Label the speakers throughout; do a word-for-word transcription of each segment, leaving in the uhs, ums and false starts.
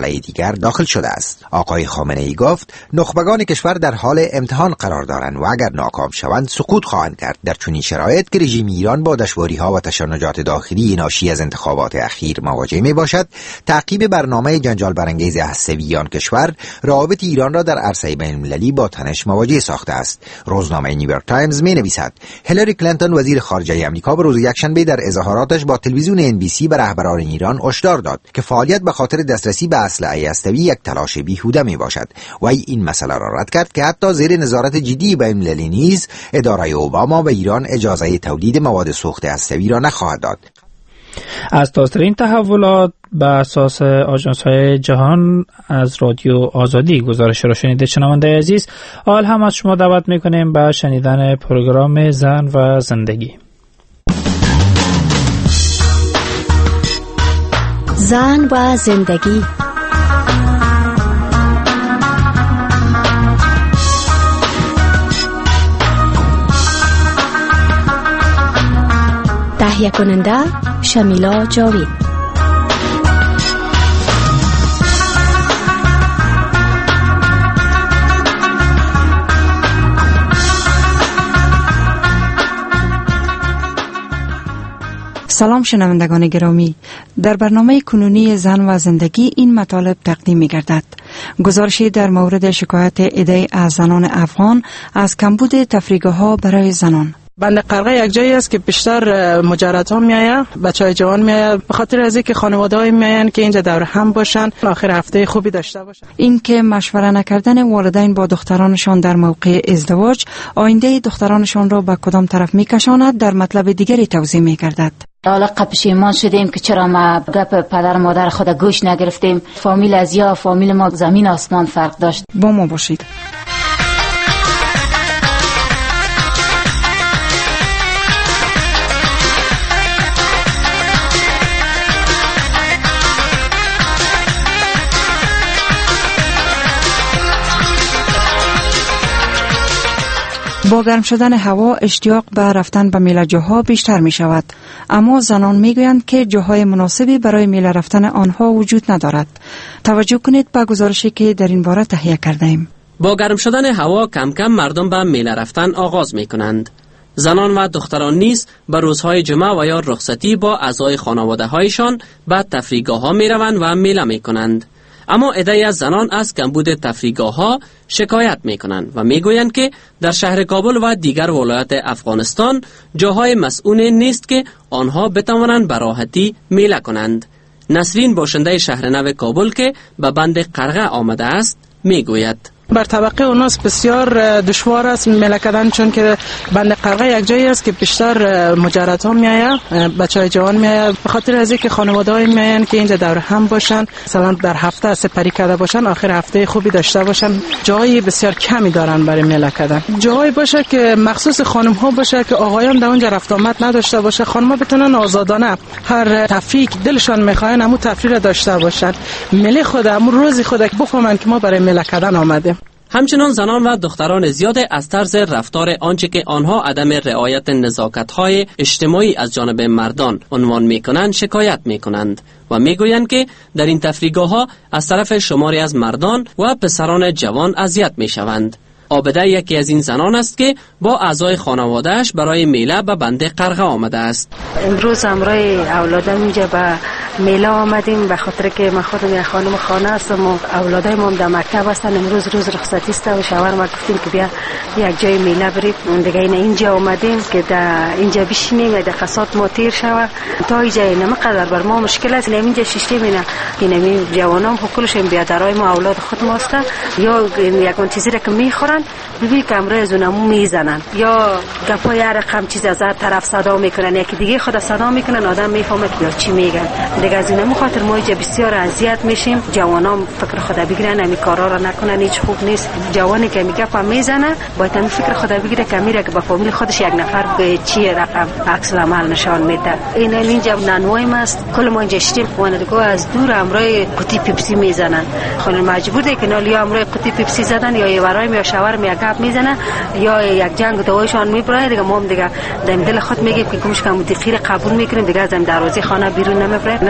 Speaker 1: مرحله دیگر داخل شده است. آقای خامنه‌ای گفت نخبگان کشور در حال امتحان قرار دارند و اگر ناکام شوند سقوط خواهند کرد. در چنین شرایط که رژیم ایران با دشواری‌ها و تشنجات داخلی ناشی از انتخابات اخیر مواجه میباشد، تعقیب برنامه جنجال برانگیز هسته‌ویان کشور روابط ایران را در عرصه بین‌المللی با تنش مواجه ساخته است. روزنامه نیویورک تایمز می‌نویسد هیلاری کلینتون وزیر خارجه آمریکا به روز یکشنبه در اظهاراتش با تلویزیون ان بی سی به رهبران ایران هشدار داد که فعالیت به خاطر دسترسی به اسلحه هسته‌ای یک تلاش بیهوده میباشد. وی این مسئله را رد کرد که حتی زیر نظارت جدی بین‌المللی نیز اداره اوباما به ایران اجازه تولید مواد سوخت هسته‌ای را نخواهد داد.
Speaker 2: از تازه‌ترین تحولات بر اساس آژانس‌های جهان از رادیو آزادی گزارش را شنیده. شنونده عزیز، حال هم از شما دعوت می‌کنیم به شنیدن پروگرام زن و زندگی.
Speaker 3: زن و زندگی. تهیه کننده شمیلا جاوید.
Speaker 4: سلام شنوندگان گرامی، در برنامه کنونی زن و زندگی این مطالب تقدیم می گردد. گزارشی در مورد شکایت عده از زنان افغان از کمبود تفریحگاه‌ها برای زنان.
Speaker 5: بند قرقه یک جایی است که بیشتر مجردها میآیه، بچهای جوان میآیه، به خاطر از اینکه خانواده‌ها میآیند که اینجا دور هم باشن، آخر هفته خوبی داشته باشن.
Speaker 4: این که مشوره نکردن والدین با دخترانشان در موقع ازدواج آینده دخترانشان را به کدام طرف میکشاند در مطلب دیگری توضیح می‌گردد.
Speaker 6: حالا پشیمان شدیم که چرا ما گپ پدر مادر خود گوش نگرفتیم. فامیل از یا فامیل ما زمین آسمان فرق داشت.
Speaker 4: با ما باشید. با گرم شدن هوا اشتیاق به رفتن به میله جاها بیشتر می شود، اما زنان می گویند که جاهای مناسبی برای میله رفتن آنها وجود ندارد. توجه کنید به گزارشی که در این باره تهیه کرده ایم.
Speaker 7: با گرم شدن هوا کم کم مردم به میله رفتن آغاز می کنند. زنان و دختران نیز به روزهای جمعه و یا رخصتی با اعضای خانواده هایشان به تفریحگاه ها می روند و میله می کنند. اما عده‌ای از زنان از کمبود تفریحگاه‌ها شکایت می‌کنند و می‌گویند که در شهر کابل و دیگر ولایات افغانستان جاهای مسئول نیست که آنها بتوانند به راحتی میله کنند. نسرین باشنده شهر نو کابل که به بند قرقه آمده است می‌گوید
Speaker 5: بر طبقه اوناس بسیار دشوار است میله کردن، چون که بند قرقه یک جایی است که بیشتر مجردها میآیه، بچهای جوان میآیه، به خاطر از اینکه خانواده‌های میآیند که اینجا دور هم باشن، مثلا در هفته سپری کرده باشن، آخر هفته خوبی داشته باشن. جایی بسیار کمی دارن برای میله کردن. جایی باشه که مخصوص خانم ها باشه که آقایان در اونجا رفت آمد نداشته باشه، خانم ها بتونن آزادانه هر تفریح دلشان میخواین همون تفریح داشته باشن، میله خود همون روزی خود بفهمن که ما برای میله کردن آمدیم.
Speaker 7: همچنان زنان و دختران زیاد از طرز رفتار آنچه که آنها عدم رعایت نزاکت‌های اجتماعی از جانب مردان عنوان می‌کنند شکایت می‌کنند و می‌گویند که در این تفریحگاه‌ها از طرف شماری از مردان و پسران جوان اذیت می‌شوند. عابده یکی از این زنان است که با اعضای خانواده‌اش برای میله به بند قرقه آمده است.
Speaker 8: امروز همراه اولادم اینجا به میله آمدیم، به خاطر که من خودم یک خانم خانه هستم و اولادایم هم در مکتب هستن. امروز روز رخصتی است و شوهر ما گفتیم که بیا یک جای میله بریم. دیگه این اینجا آمدیم که در اینجا بشینیم و در قصات ما تیر شود. تا اینجا نمیقدر بر ما مشکل است. اینجا شیشتیم اینا این جوانام کلش بیادرای ما اولاد خود ما هستن، یا یک چیزی را که میخورن ببین کمره از اونمو میزنن، یا گپای هر رقم چیز از هر طرف صدا میکنن، یکی دیگه خود صدا میکنن، آدم میفهمه که چی میگن. دیگه از اینمو خاطر ما اینجا بسیار اذیت میشیم. جوانام فکر خدا بگیرن همین کارا را نکنن، هیچ خوب نیست. جوانی که میگه پا میزنه باید همین فکر خدا بگیره که میره که با فامیل خودش یک نفر به چی رقم عکس العمل نشان میده. این اینجا نانوایم است، کل ما اینجا شتیم خواندگو از دور امرای قطی پیپسی میزنن. خانم مجبور ده که نالی امرای قطی پیپسی زدن یا یه ورای یا شاور می گپ میزنه یا یک جنگ دوایشان میبره. دیگه ما هم دیگه دم دل خود میگیم که گمش کم دیخیر قبول میکنیم، دیگه از دروازه خانه بیرون نمیبره.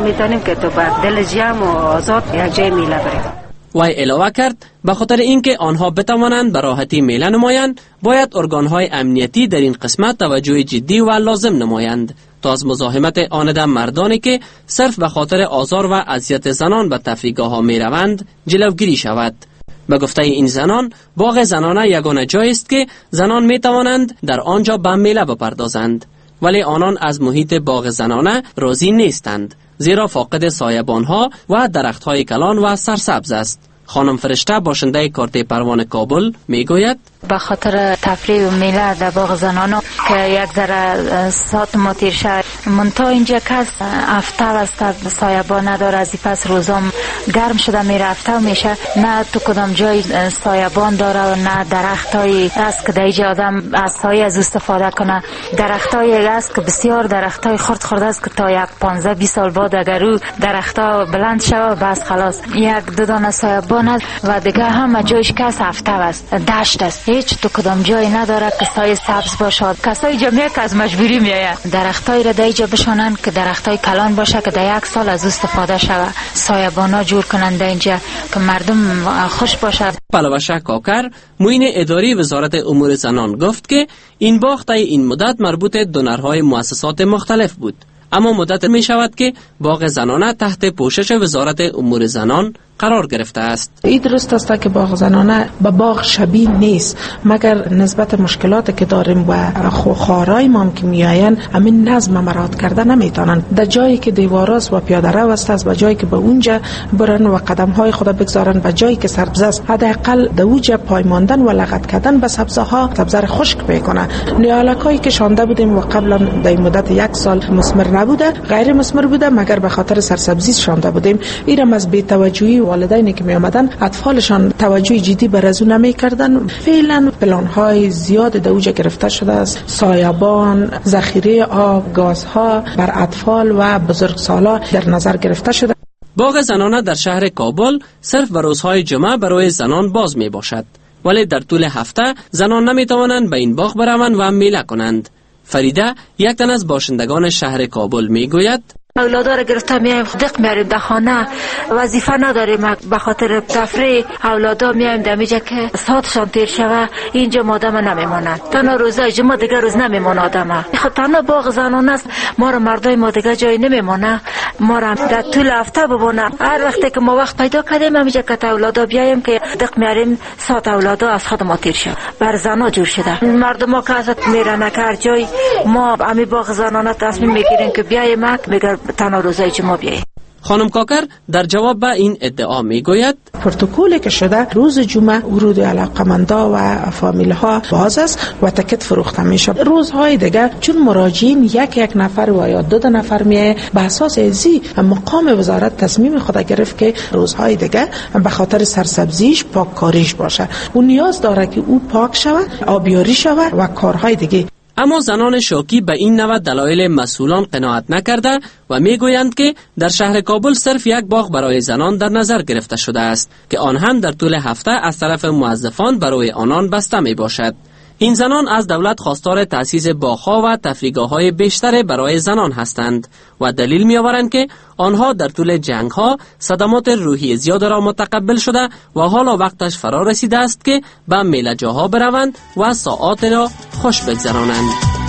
Speaker 8: نمیتونیم که تو به دل جمع و آزاد یک جای میله بریم.
Speaker 7: وی علاوه کرد به خاطر اینکه آنها بتوانند به راحتی میله نمایند باید ارگانهای امنیتی در این قسمت توجه جدی و لازم نمایند تا از مزاحمت آنده مردانی که صرف به خاطر آزار و اذیت زنان به تفریحگاه ها می روند جلوگیری شود. به گفته این زنان باغ زنانه یگانه جایی است که زنان می توانند در آنجا به میله بپردازند، ولی آنان از محیط باغ زنانه راضی نیستند زیرا فاقد سایبانها و درختهای کلان و سرسبز است. خانم فرشته باشنده کارت پروانه کابل میگوید
Speaker 6: به خاطر تفریح و میله در باغ زنانو که یک ذره ساعت ما تیر شد منتها اینجا کس هفته است سایبان نداره، از پس روزام گرم شده میره هفته و میشه نه تو کدام جای سایبان داره و نه درختایی است که در اینجا آدم از سایه از استفاده کنه. درختایی است که بسیار درختای خرد خرد است که تا یک پانزده بیست سال بعد اگر رو درختا بلند شود بس خلاص یک دو دانه سایبان است و دیگه همه جایش کس هفته است، دشت است، هیچ تو کدام جایی نداره که سایه سبز باشد. کسای جمعی که از مجبوری میآید درختای را در اینجا بشانند که درختای کلان باشه که در یک سال از استفاده شود، سایبانا جور کنند اینجا که مردم خوش باشد.
Speaker 7: پلوشه کاکر معین اداری وزارت امور زنان گفت که این باغ تا این مدت مربوط دونرهای مؤسسات مختلف بود، اما مدت می شود که باغ زنانه تحت پوشش وزارت امور زنان قرار گرفته است.
Speaker 9: این درست است که باغ زنانه به باغ شبیه نیست مگر نسبت مشکلاتی که داریم و خارای ما که میآیند همین نظم مراد کرده نمیتونن. در جایی که دیواراست و پیاده رو است و جایی که به اونجا برن و قدم های خود بگذارن و جایی که سبز است حداقل در اونجا پای ماندن و لغت کردن به سبزه ها سبزه خشک میکنه. نیالکایی که شانده بودیم و قبلا در مدت یک سال مثمر نبوده، غیر مثمر بوده مگر به خاطر سرسبزی شانده بودیم. اینم از بی‌توجهی والدینی که می آمدن اطفالشان توجه جدی بر از اون نمی کردن. فعلا پلان های زیاد در اوجا گرفته شده است، سایبان، ذخیره آب، گازها بر اطفال و بزرگسالان در نظر گرفته شده.
Speaker 7: باغ زنانه در شهر کابل صرف به روزهای جمعه برای زنان باز می باشد، ولی در طول هفته زنان نمی توانند به این باغ بروند و میله کنند. فریده یک تن از باشندگان شهر کابل می گوید
Speaker 6: اولادا را گرفته میایم دق میاریم در خانه، وظیفه نداریم به خاطر تفریح اولادا میایم دمیجه که ساعتشان تیر شوه اینجا مادم نمیمانند. تنها روزای جمعه دیگه روز نمیمانه آدم. خب تنها باغ زنان است، ما را مردای ما دیگه جای نمیمانه، ما را در طول هفته ببونه. هر وقتی که ما وقت پیدا کردیم همیشه که اولادا بیایم که دق میاریم ساعت اولادا از خود ما تیر شوه. بر زنا جور شده مردم که ازت میرن که هر جای ما امی باغ زنانه تصمیم میگیریم که بیایم میگه تنها روزای جمعه بیایی.
Speaker 7: خانم کاکر در جواب به این ادعا می گوید
Speaker 9: پروتکلی که شده روز جمعه ورود علاقمندا و فامیل ها باز است و تکت فروخته میشه. روزهای دیگه چون مراجعین یک یک نفر و یا دو, دو نفر میه به اساس ازی مقام وزارت تصمیم خود گرفت که روزهای دیگه به خاطر سرسبزیش پاککاریش باشه. اون نیاز داره که او پاک شود، آبیاری شود و کارهای دیگه.
Speaker 7: اما زنان شوکی به این نوع دلایل مسئولان قناعت نکرده و میگویند که در شهر کابل صرف یک باغ برای زنان در نظر گرفته شده است که آن هم در طول هفته از طرف موظفان برای آنان بسته می باشد. این زنان از دولت خواستار تأسیس باغ‌ها و تفریحگاه‌های بیشتر برای زنان هستند و دلیل می‌آورند که آنها در طول جنگ‌ها صدمات روحی زیاد را متقبل شده و حالا وقتش فرا رسیده است که به میله‌جاها بروند و ساعات را خوش بگذرانند.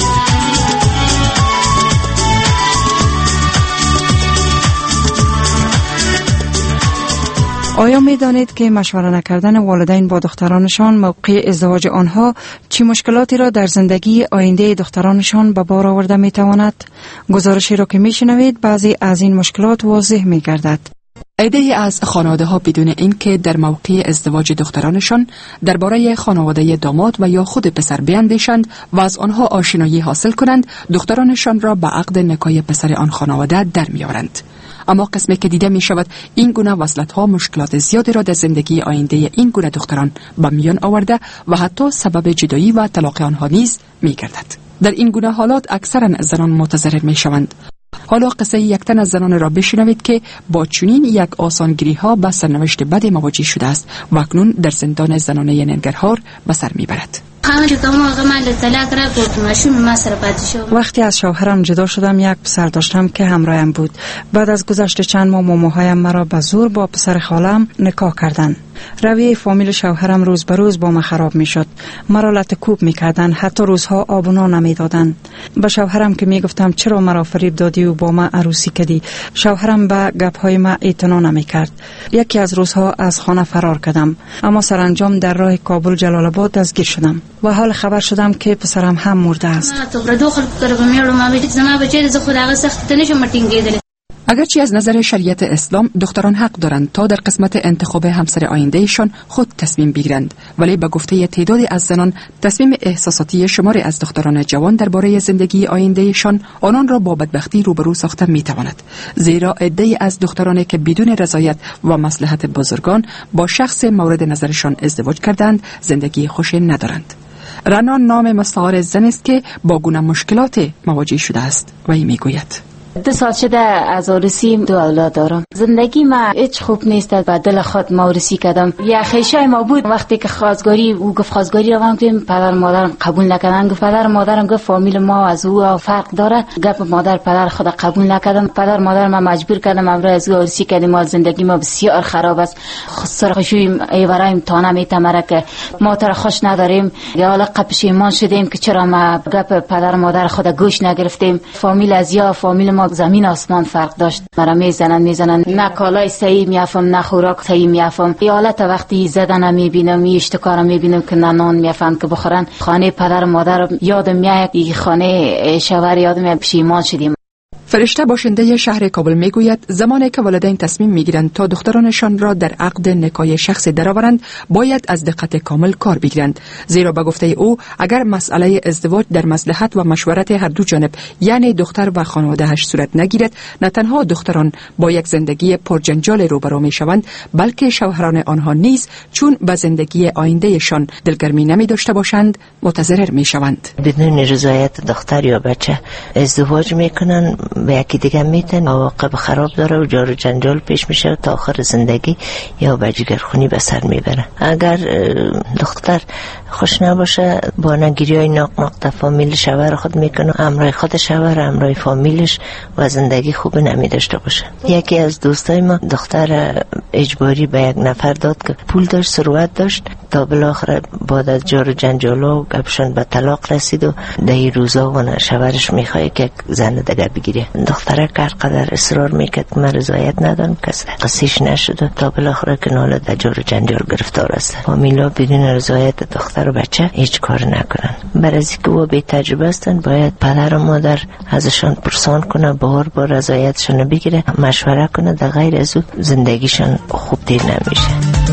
Speaker 4: آیا می دانید که مشوره نکردن والدین با دخترانشان موقع ازدواج آنها چی مشکلاتی را در زندگی آینده دخترانشان به بار آورده می تواند؟ گزارشی را که می شنوید بعضی از این مشکلات واضح می گردد.
Speaker 10: عده‌ای از خانواده ها بدون اینکه در موقع ازدواج دخترانشان درباره خانواده داماد و یا خود پسر بیندیشند و از آنها آشنایی حاصل کنند، دخترانشان را به عقد نکاح پسر آن خانواده در می‌آورند. اما قسمی که دیده می شود این گونه وصلت ها مشکلات زیادی را در زندگی آینده این گونه دختران به میان آورده و حتی سبب جدایی و طلاق آنها نیز می گردد. در این گونه حالات اکثرا زنان متضرر می شوند. حالا قصه یک تن از زنان را بشنوید که با چنین یک آسانگیری ها به سرنوشت بد مواجه شده است و اکنون در زندان زنانه ننگرهار به سر می برد.
Speaker 4: وقتی از شوهرم جدا شدم یک پسر داشتم که همراهم بود. بعد از گذشت چند ماه ماماهایم مرا به زور با پسر خالم نکاح کردند. رویه فامیل شوهرم روز به روز با ما خراب می شد. مرا لطکوب می کردن، حتی روزها آب و نان نمی دادن. به شوهرم که می گفتم چرا مرا فریب دادی و با ما عروسی کردی، شوهرم به گپ‌های ما اعتنا نمی کرد. یکی از روزها از خانه فرار کردم، اما سرانجام در راه کابل جلال آباد دستگیر شدم و حال خبر شدم که پسرم هم مرده است.
Speaker 10: اگرچه از نظر شریعت اسلام دختران حق دارند تا در قسمت انتخاب همسر آیندهشان خود تصمیم بگیرند، ولی به گفته تعدادی از زنان تصمیم احساساتی شماری از دختران جوان درباره زندگی آیندهشان آنان را با بدبختی روبرو ساخته میتواند، زیرا عده‌ای از دخترانی که بدون رضایت و مصلحت بزرگان با شخص مورد نظرشان ازدواج کردند زندگی خوشی ندارند. رنا نام مستعار زن است که با گونه مشکلات مواجه شده است و این میگوید:
Speaker 11: دو سال شده از آرسی دو اولاد دارم. زندگی ما هیچ خوب نیست. به دل خود مورسی کردم. یه خیشه ما بود وقتی که خواستگاری او گفت خواستگاری روان کنیم، پدر مادرم قبول نکردن. گفت پدر مادرم گفت فامیل ما از او فرق داره. گپ مادر پدر خود قبول نکردم. پدر مادر ما مجبور کردم امروز از او آرسی کردیم. ما زندگی ما بسیار خراب است. سرخوشیم ایورایم تا نمیتمره که ما تر خوش نداریم. یا حالا پشیمان شدیم که چرا ما گپ پدر مادر خود گوش نگرفتیم. فامیل از یا فامیل ما زمین آسمان فرق داشت. مرا میزنن میزنن نه کالای صحیح میافم نه خوراک صحیح میافم. این حالت وقتی زدن میبینم، این اشتکار میبینم که نه نان میافن که بخورن. خانه پدر مادر یادم میاد، این خانه شوهر یادم میاد. پشیمان شدیم.
Speaker 10: فرشته باشنده شهر کابل میگوید زمانی که والدین تصمیم میگیرند تا دخترانشان را در عقد نکاح شخصی درآورند باید از دقت کامل کار بگیرند، زیرا به گفته او اگر مسئله ازدواج در مصلحت و مشورت هر دو جانب یعنی دختر و خانواده‌اش صورت نگیرد، نه تنها دختران با یک زندگی پرجنجال روبرو میشوند بلکه شوهران آنها نیز چون به زندگی آیندهشان دلگرمی نمی داشته باشند متضرر میشوند.
Speaker 12: بدون رضایت دختر یا بچه ازدواج میکنن، به یکی دیگه میتن، عواقب خراب داره و جار و جنجال پیش میشه تا آخر زندگی یا به جگرخونی به سر میبره. اگر دختر خوش نباشه با نگیری های ناق ناق فامیل شوهر خود میکنه، امرای خود شوهر امرای فامیلش و زندگی خوب نمی داشته باشه. یکی از دوستای ما دختر اجباری به یک نفر داد که پول داشت، ثروت داشت، تا بالاخره بعد از جار و جنجال و گپشون به طلاق رسید و ده روزا و شوهرش میخواد که زن دیگه بگیره. دختره که قدر اصرار میکرد که من رضایت ندارم، کس قصیش نشد تا بالاخره که ناله در جار و جنجال گرفتار است. فامیلا بدون رضایت دختر و بچه هیچ کار نکنن. برای اینکه او بی تجربه هستن باید پدر و مادر ازشان پرسان کنه، بار بار رضایتشون بگیره، مشوره کنه، در غیر از او زندگیشان خوب دیر نمیشه.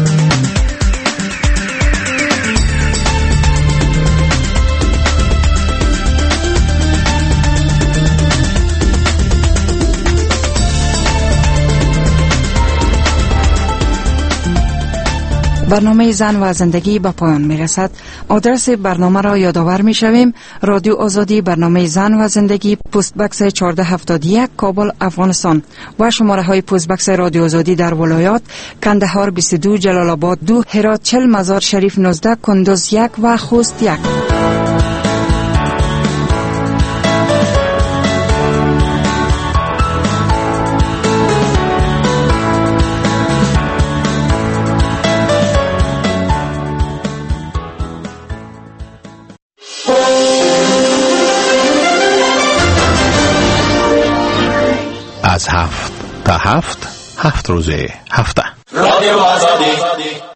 Speaker 4: برنامه زن و زندگی به پایان می رسد. آدرس برنامه را یادآور می شویم: رادیو آزادی، برنامه زن و زندگی، پست بکس چهارده هفتاد و یک، کابل، افغانستان. و شماره های پست بکس رادیو آزادی در ولایات: کندهار بیست و دو، جلال آباد دو، هرات چهل، مزار شریف نوزده، کندوز یک و خوست یک.
Speaker 13: از هفت تا هفت، هفت روزه هفته. رادیو آزادی.